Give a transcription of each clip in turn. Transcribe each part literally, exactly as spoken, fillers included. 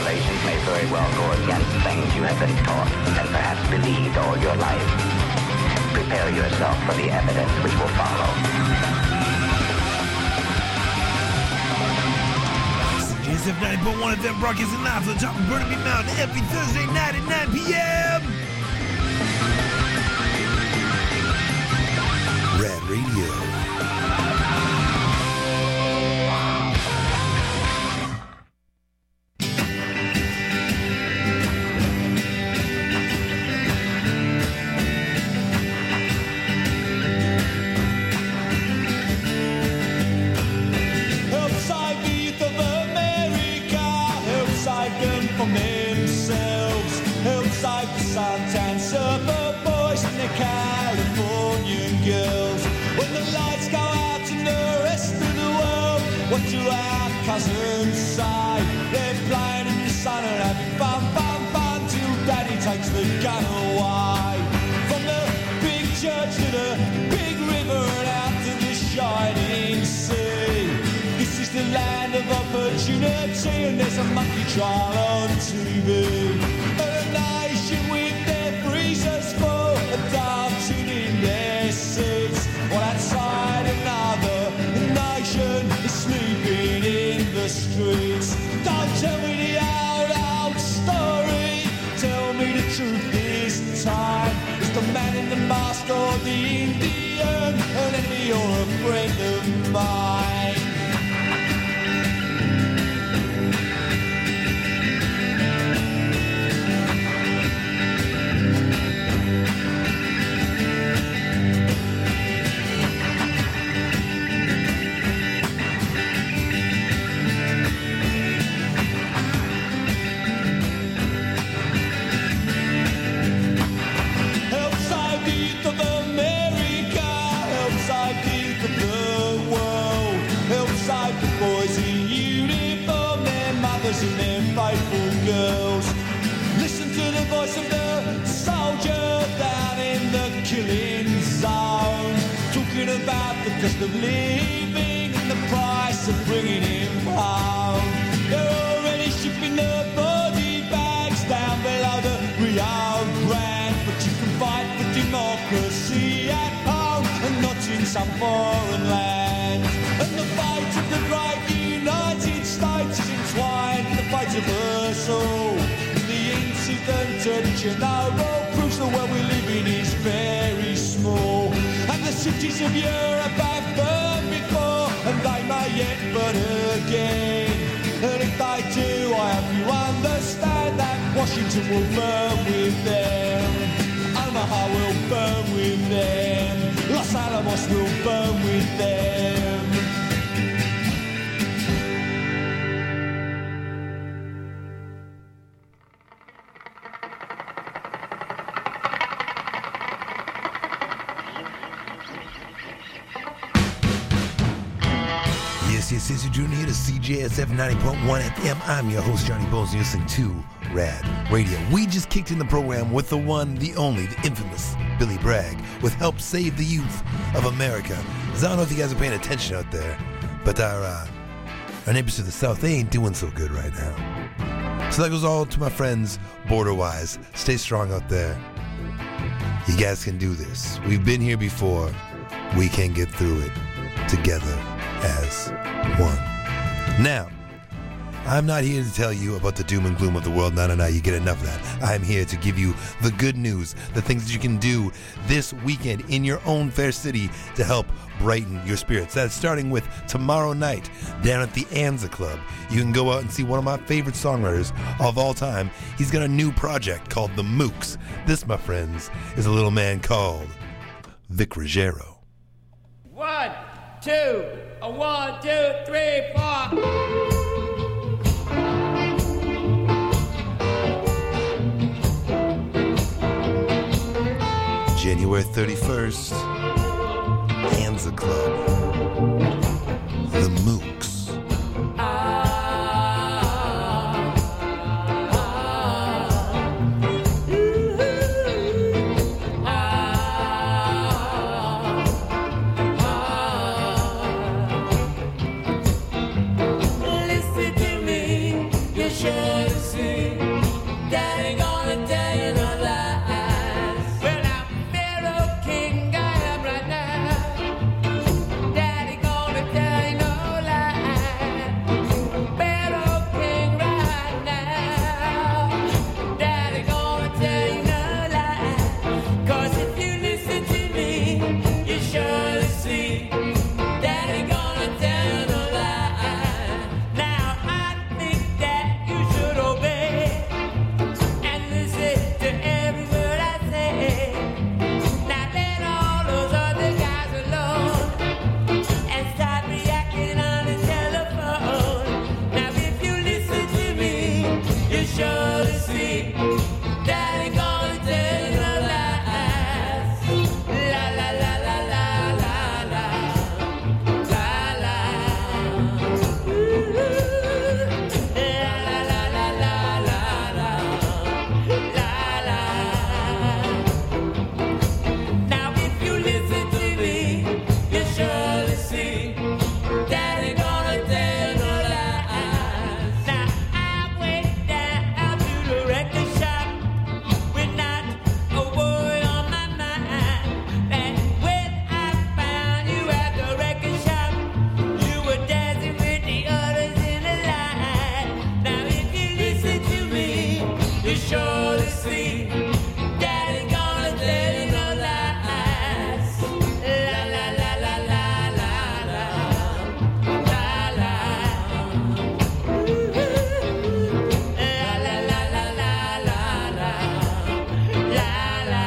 speculations may very well go against things you have been taught and perhaps believed all your life. Prepare yourself for the evidence which will follow. C J S F ninety point one F M broadcasting live from the top of Burnaby Mountain every Thursday night at nine p.m. Rad Radio. From themselves, help save the suntan surfer boys and the Californian girls. When the lights go out in the rest of the world, what do our cousins say? They're playing in the sun and having fun, fun, fun till Daddy takes the gun away. From the big church to the big river and out to the shining sea. This is the land of opportunity, and there's a monkey trial on T V. A nation with their freezers full of dancing in their seats, while outside another nation is sleeping in the streets. Don't tell me the old, old story, tell me the truth this time. Is the man in the mask or the Indian an enemy or a friend of mine? Boys in uniform, their mothers and their faithful girls. Listen to the voice of the soldier down in the killing zone, talking about the cost of living and the price of bringing him home. They're already shipping the body bags down below the Rio Grande, but you can fight for democracy at home and not in some foreign land. And the fight of the great United States is entwined in the fate of us all. The incident at Chernobyl proves the world we live in is very small. And the cities of Europe have burned before, and they may yet burn again. And if they do, I hope you understand that Washington will burn with them, Omaha will burn with them, Los Alamos will burn with them. Yes, yes, yes, you're tuning here to C J S F ninety point one F M. I'm your host, Johnny Bones, and you're listening to Rad Radio. We just kicked in the program with the one, the only, the infamous Billy Bragg with Help Save the Youth of America. Because I don't know if you guys are paying attention out there, but our, uh, our neighbors to the south, they ain't doing so good right now. So that goes all to my friends border-wise. Stay strong out there. You guys can do this. We've been here before. We can get through it together as one. Now, I'm not here to tell you about the doom and gloom of the world. No, no, no, you get enough of that. I'm here to give you the good news, the things that you can do this weekend in your own fair city to help brighten your spirits. That's starting with tomorrow night down at the Anza Club. You can go out and see one of my favorite songwriters of all time. He's got a new project called The Mooks. This, my friends, is a little man called Vic Ruggiero. One, two, a one, two, three, four. January thirty-first, Anza Club, The Mooks. Listen to me, you should see. surely see Daddy gonna tell you no lies. La la la la la la la la la. La la la la la la la la la.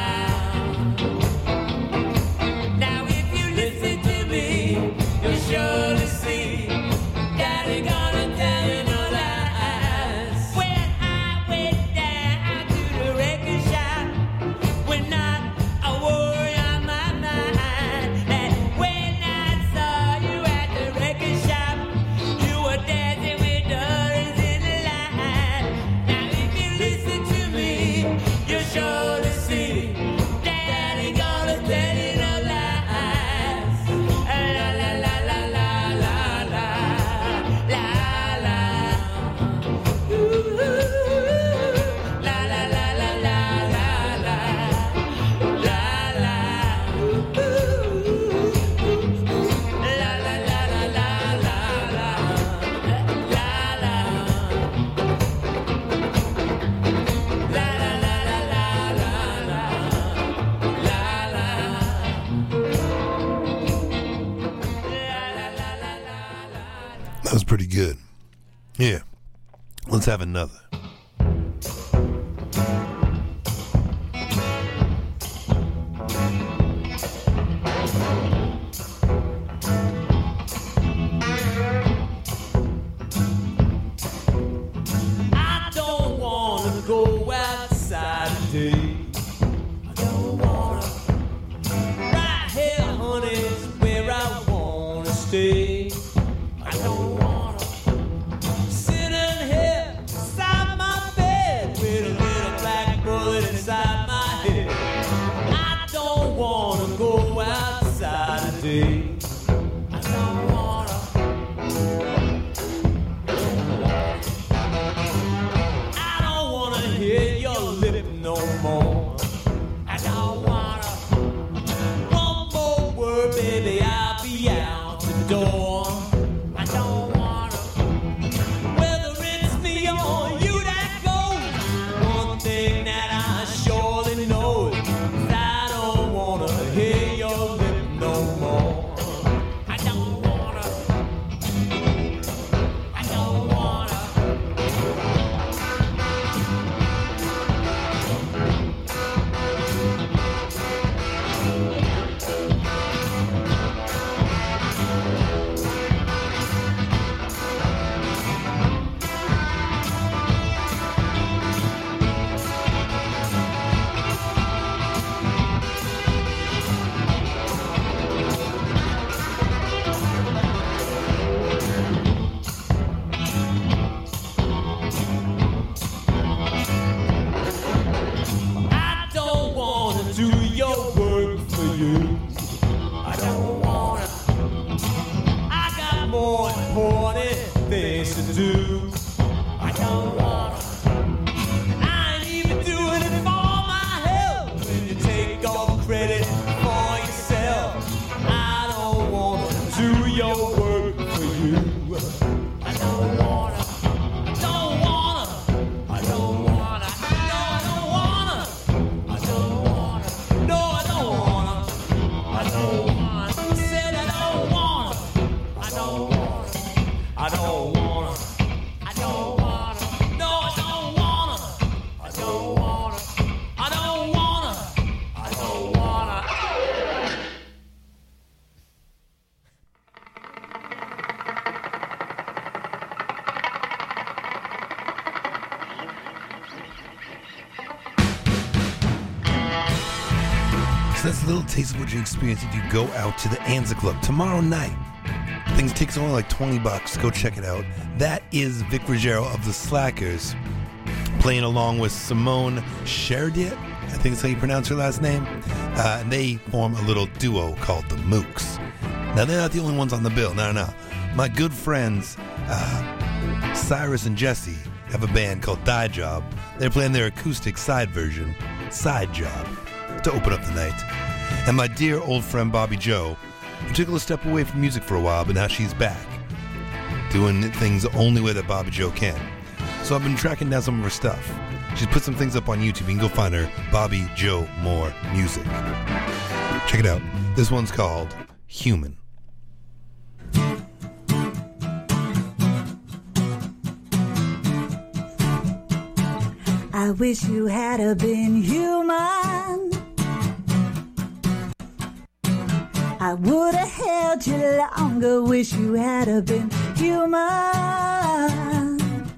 Now if you listen to me, you'll surely see Daddy gonna tell you no lies. When I went down to the record shop, when not a worry on my mind, and when I saw you at the record shop, you were dancing with dollars in the line. Now if you listen to me, you'll surely see Daddy gonna tell you no lies. La la la la la la la la la. Ooh, la la la la la la la la la. Ooh, la la la la la la la la la. La la la la la la la la la. That was pretty good. Yeah. Let's have another. I don't wanna go outside today. I don't wanna. Right here, honey, is where I wanna stay. I don't wanna. Sitting here beside my bed with a little black bullet inside my head. I don't wanna go outside today. I don't wanna. I don't wanna hear your lip no more. I don't wanna. One more word, baby, I'll be out the door. I don't wanna. Whether it's me or you that goes, one thing that I surely know is I don't wanna hear your lip no more. I don't wanna. I don't wanna. I don't wanna do your work for you. I don't wanna. I got more important things to do. I don't wanna. I ain't even doing it for my health. When you take all the credit for yourself, I don't wanna do your work for you. I don't wanna. I don't wanna. I don't wanna. No, I don't wanna. I don't wanna. No, I don't wanna. I don't wanna. I said I don't wanna. I don't wanna. I don't wanna. I don't wanna. No, I don't wanna. I don't wanna. I don't wanna. I don't wanna. So that's a little taste of what you experience if you go out to the Anza Club tomorrow night. Things takes only like twenty bucks. Go check it out. That is Vic Ruggiero of the Slackers playing along with Simone Sheridan. I think that's how you pronounce her last name. Uh, and they form a little duo called the Mooks. Now, they're not the only ones on the bill. No, no. My good friends, uh, Cyrus and Jesse, have a band called Die Job. They're playing their acoustic side version, Side Job, to open up the night. And my dear old friend Bobby Joe, who took a little step away from music for a while, but now she's back, doing things the only way that Bobby Joe can. So I've been tracking down some of her stuff. She's put some things up on YouTube. You can go find her, Bobby Joe Moore Music. Check it out. This one's called Human. I wish you had a been human. I would have held you longer. Wish you had a been human.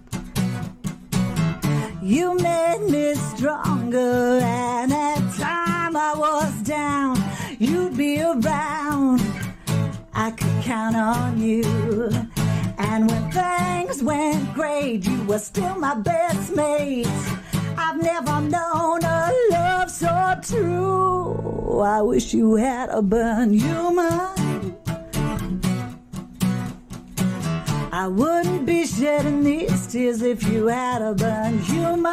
You made me stronger, and at time I was down, you'd be around. I could count on you. And when things went great, you were still my best mate. I've never known a love so true. I wish you had a been human. I wouldn't be shedding these tears if you had a been human.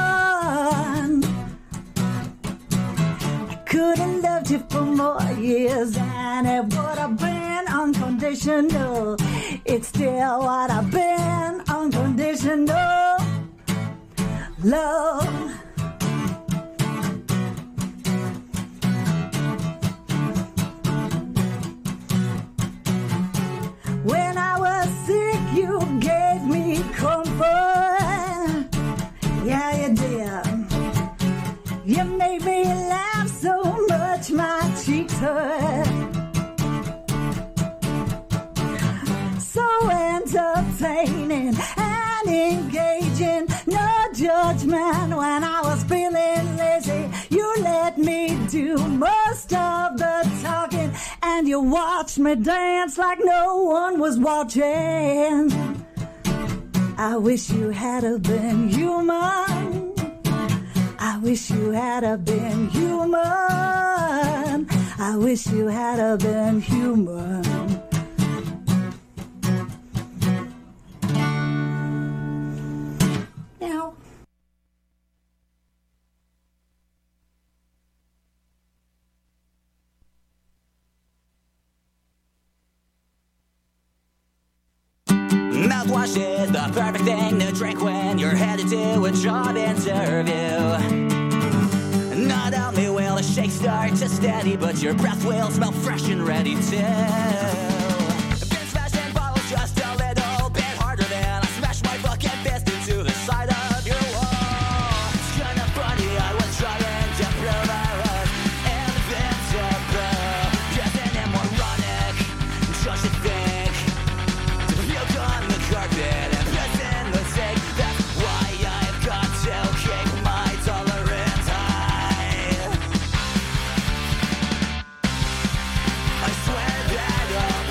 I could have loved you for more years, and it would have been unconditional. It's still what I've been, unconditional love. When I was sick, you gave me comfort. Yeah, you did. You made me laugh so much my cheeks hurt. So entertaining and engaging, no judgment. When I was feeling lazy, you let me do most of the talking, and you watched me dance like no one was watching. I wish you had a been human. I wish you had a been human. I wish you had a been human. Now. Mouthwash is the perfect thing to drink when you're headed to a job interview. Not only will the shake start to steady, but your breath will smell fresh and ready too. Been smashing bottles just a little bit harder than I smashed my fucking fist into the side of your wall. It's kinda funny, I was trying to prove I was invincible. Yes, and I'm moronic, just to think to puke on the carpet and piss in the sink. That's why I've got to keep my tolerance high. I swear that I'll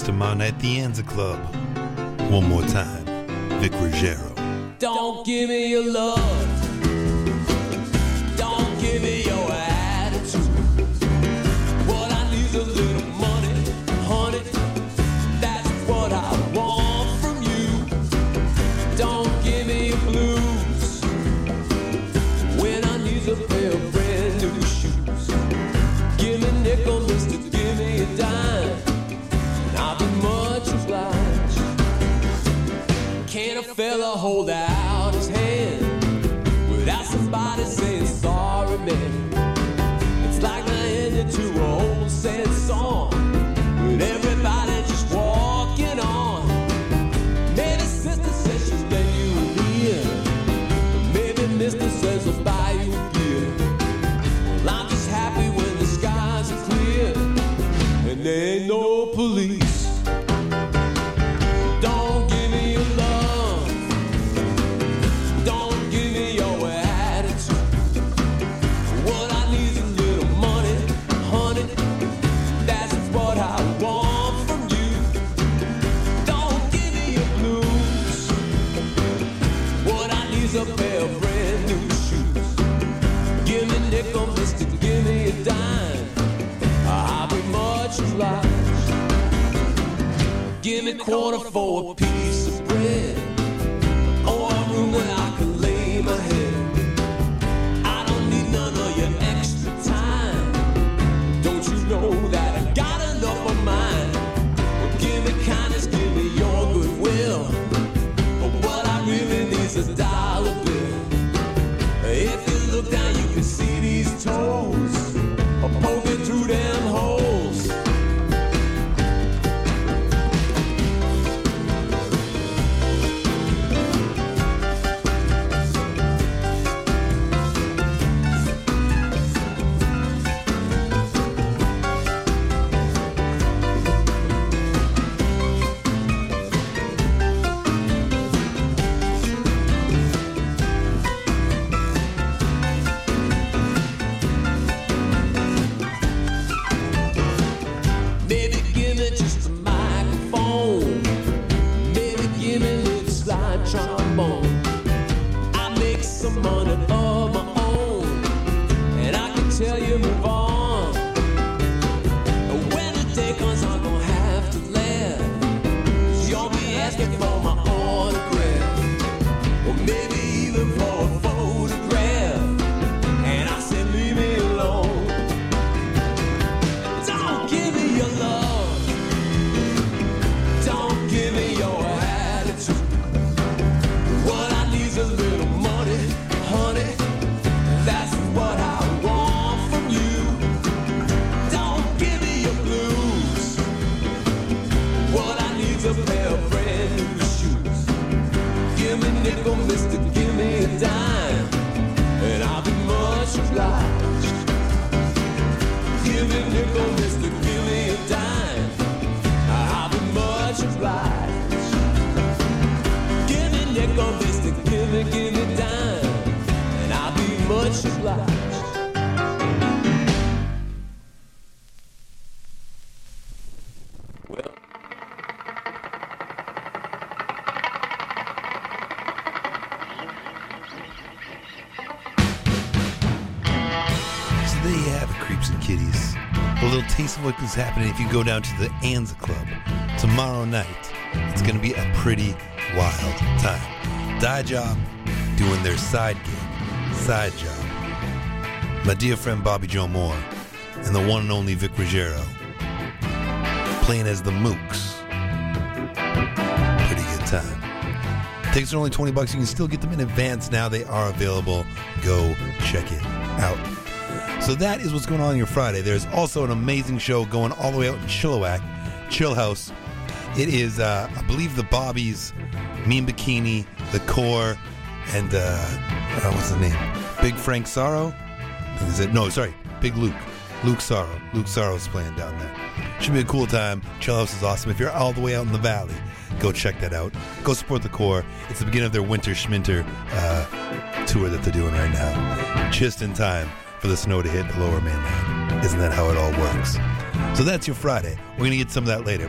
tomorrow night at the Anza Club. One more time, Vic Ruggiero. Don't give me your love. Don't give me your attitude. What I need is a little money, honey. That's what I want from you. Don't give me your blues when I need a pair of brand new shoes. Give me a nickel, mister, give me a dime, and I'll be much obliged. Can a fella hold out his hand without somebody saying sorry, man? It's like I ended to an old sad song with everybody just walking on. Maybe sister says she's let you in, maybe mister says I'll buy you a beer. Well, I'm just happy when the skies are clear and there ain't no police. Don't give me your love. Don't give me your attitude. What I need is a little money, honey. That's what I want from you. Don't give me your blues. What I need is a pair of brand new shoes. Give me a nickel, mister, give me a dime. I'll be much obliged. Give me a quarter for a piece of bread, or a room that I can lay my head. I don't need none of your extra time. Don't you know that I got enough of mine? Well, give me kindness, give me your goodwill. But what I really need is a dollar bill. If you look down, you can see these toes poking through them holes. Maybe give me just a microphone. Maybe give me a little slide trombone. I make some money of my own, and I can tell you move on. When the day comes, I'm gonna have to laugh. You'll be asking for my autograph, or maybe even for a photograph. And I said, leave me alone. Don't give me your love. Don't give me your attitude. What I need is a little money, honey. That's what I want from you. Don't give me your blues. What I need is a pair of brand new shoes. Give me a nickel, mister, give me a dime, and I'll be much obliged. Give me a nickel, mister, give me a dime, I'll be much obliged. Give me a nickel, mister, give me, give me a dime, and I'll be much obliged. Well, So there you have it, creeps and kitties. A little taste of what is happening if you go down to the Anza Club tomorrow night. It's going to be a pretty wild time. Die Job doing their side gig, side job. My dear friend Bobby Joe Moore and the one and only Vic Ruggiero playing as the Mooks. Pretty good time. Tickets are only twenty bucks. You can still get them in advance now. They are available. Go check it out. So that is what's going on on your Friday. There's also an amazing show going all the way out in Chilliwack, Chill House. It is, uh, I believe, the Bobbies, Mean Bikini, The Core, and, uh, uh, what's his name? Big Frank Sorrow? Is it? No, sorry, Big Luke. Luke Sorrow. Luke Sorrow's playing down there. Should be a cool time. Chill House is awesome. If you're all the way out in the valley, go check that out. Go support The Core. It's the beginning of their Winter Schminter uh, tour that they're doing right now. Just in time for the snow to hit the lower mainland. Isn't that how it all works? So that's your Friday. We're going to get some of that later. But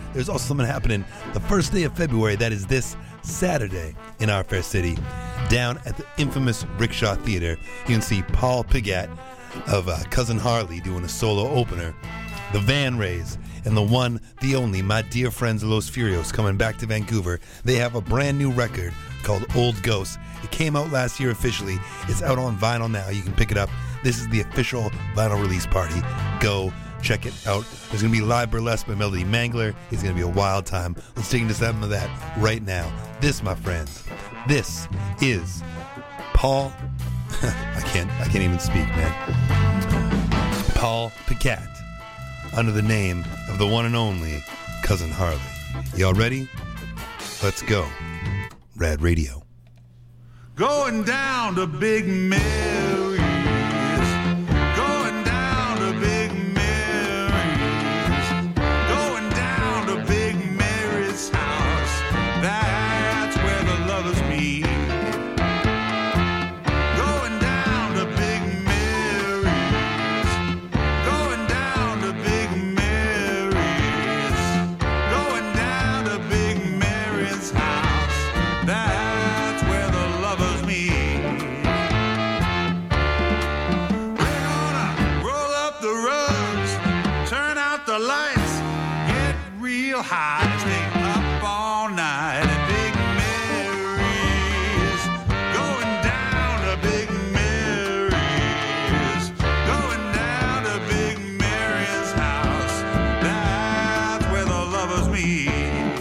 there's also something happening the first day of February. That is this Saturday in our fair city, down at the infamous Rickshaw Theater. You can see Paul Pigat of uh, Cousin Harley doing a solo opener, the Van Rays, and the one, the only, my dear friends Los Furios coming back to Vancouver. They have a brand new record called Old Ghosts. It came out last year officially. It's out on vinyl now. You can pick it up. This is the official vinyl release party. Go check it out. There's going to be live burlesque by Melody Mangler. It's going to be a wild time. Let's take into some of that right now. This, my friends, this is Paul. I can't. I can't even speak, man. Paul Pigat, under the name of the one and only Cousin Harley. Y'all ready? Let's go. Rad Radio. Going down to Big Mary's. Going down to Big Mary's. Going down to Big Mary's house. That's where the lovers meet. Going down to Big Mary's. Going down to Big Mary's. Going down to Big Mary's house. That's where the lovers meet. We're gonna roll up the rugs, turn out the lights, get real high, stay up all night at Big Mary's. Going down to Big Mary's. Going down to Big Mary's house. That's where the lovers meet.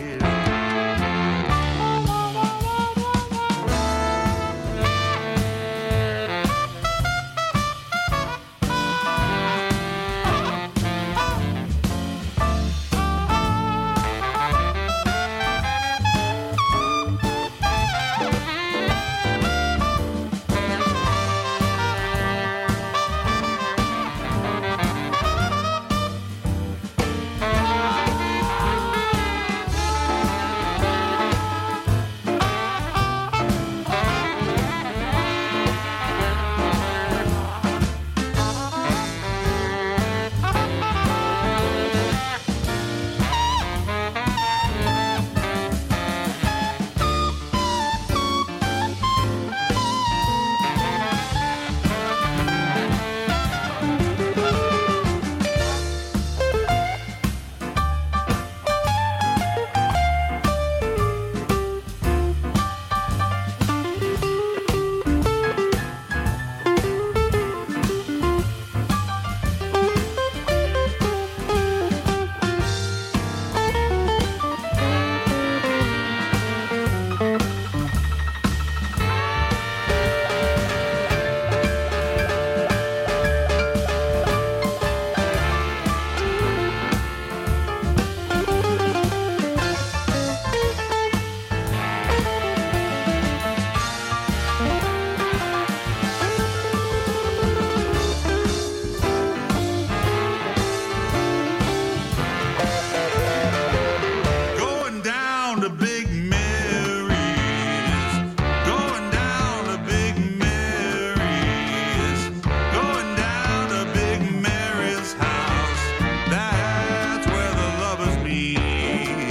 Going down to Big Mary's. Going down to Big Mary's. Going down to Big Mary's house. That's where the lovers meet.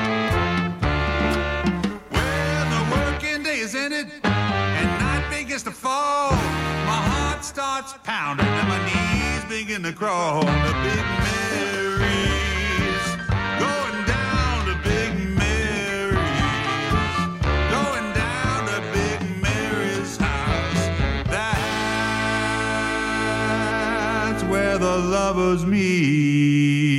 When the working day is ended and night begins to fall, my heart starts pounding and my knees begin to crawl to Big Mary's. Going down to Big Mary's. Going down to Big Mary's house. That's where the lovers meet.